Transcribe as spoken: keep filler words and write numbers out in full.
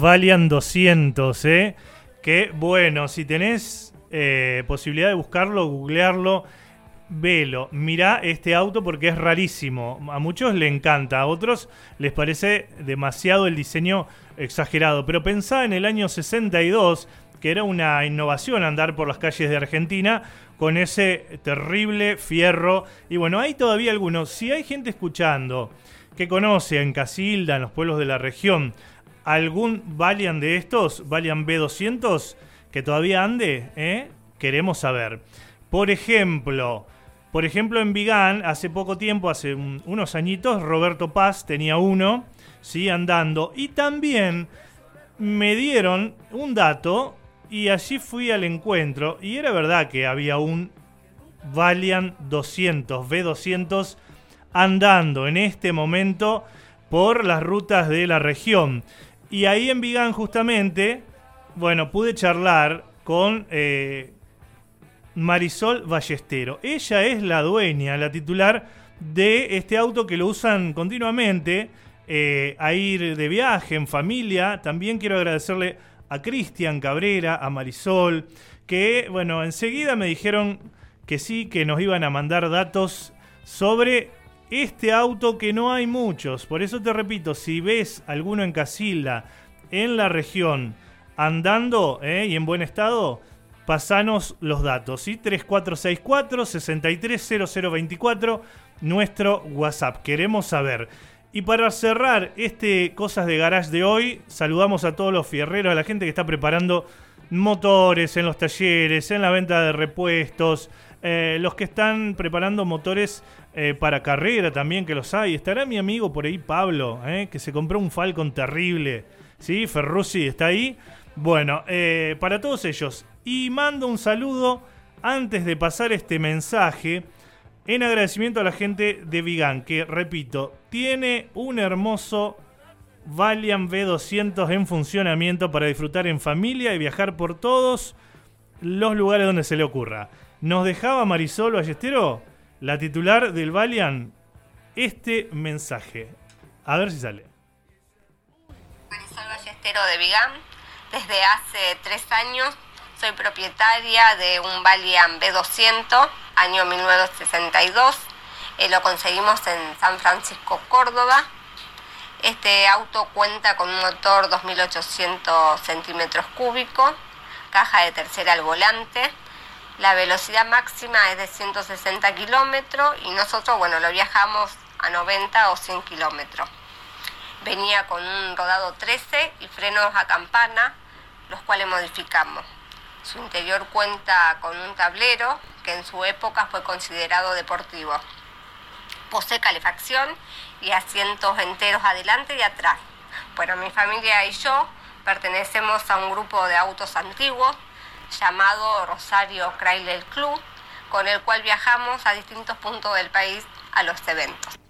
Valiant doscientos, ¿eh? Que bueno, si tenés eh, posibilidad de buscarlo, googlearlo, velo, mirá este auto porque es rarísimo. A muchos le encanta, a otros les parece demasiado el diseño exagerado. Pero pensá en el año sesenta y dos, que era una innovación andar por las calles de Argentina con ese terrible fierro. Y bueno, hay todavía algunos. Si hay gente escuchando que conoce en Casilda, en los pueblos de la región, algún Valiant de estos, Valiant B doscientos, que todavía ande, ¿eh? Queremos saber. Por ejemplo, por ejemplo en Vigán, hace poco tiempo, hace un, unos añitos, Roberto Paz tenía uno, ¿sí? Andando. Y también me dieron un dato y allí fui al encuentro. Y era verdad que había un Valiant doscientos, B doscientos, andando en este momento por las rutas de la región. Y ahí en Vigán justamente, bueno, pude charlar con eh, Marisol Ballestero. Ella es la dueña, la titular de este auto que lo usan continuamente eh, a ir de viaje, en familia. También quiero agradecerle a Cristian Cabrera, a Marisol, que, bueno, enseguida me dijeron que sí, que nos iban a mandar datos sobre este auto, que no hay muchos. Por eso te repito, si ves alguno en Casilda, en la región, andando eh, y en buen estado, pasanos los datos, ¿sí? tres cuatro seis cuatro, seis tres cero cero dos cuatro, nuestro WhatsApp. Queremos saber. Y para cerrar este Cosas de Garage de hoy, saludamos a todos los fierreros, a la gente que está preparando motores en los talleres, en la venta de repuestos, eh, los que están preparando motores eh, para carrera también, que los hay. Estará mi amigo por ahí, Pablo, eh, que se compró un Falcon terrible, ¿sí? Ferrucci está ahí. Bueno, eh, para todos ellos. Y mando un saludo antes de pasar este mensaje en agradecimiento a la gente de Vigán, que, repito, tiene un hermoso Valiant B doscientos en funcionamiento para disfrutar en familia y viajar por todos los lugares donde se le ocurra. Nos dejaba Marisol Ballestero, la titular del Valiant, este mensaje. A ver si sale. Marisol Ballestero de Vigán. Desde hace tres años soy propietaria de un Valiant B doscientos, año mil novecientos sesenta y dos. Eh, lo conseguimos en San Francisco, Córdoba. Este auto cuenta con un motor dos mil ochocientos centímetros cúbicos, caja de tercera al volante. La velocidad máxima es de ciento sesenta kilómetros y nosotros, bueno, lo viajamos a noventa o cien kilómetros. Venía con un rodado trece y frenos a campana, los cuales modificamos. Su interior cuenta con un tablero que en su época fue considerado deportivo. Posee calefacción y asientos enteros adelante y atrás. Bueno, mi familia y yo pertenecemos a un grupo de autos antiguos llamado Rosario Chrysler Club, con el cual viajamos a distintos puntos del país a los eventos.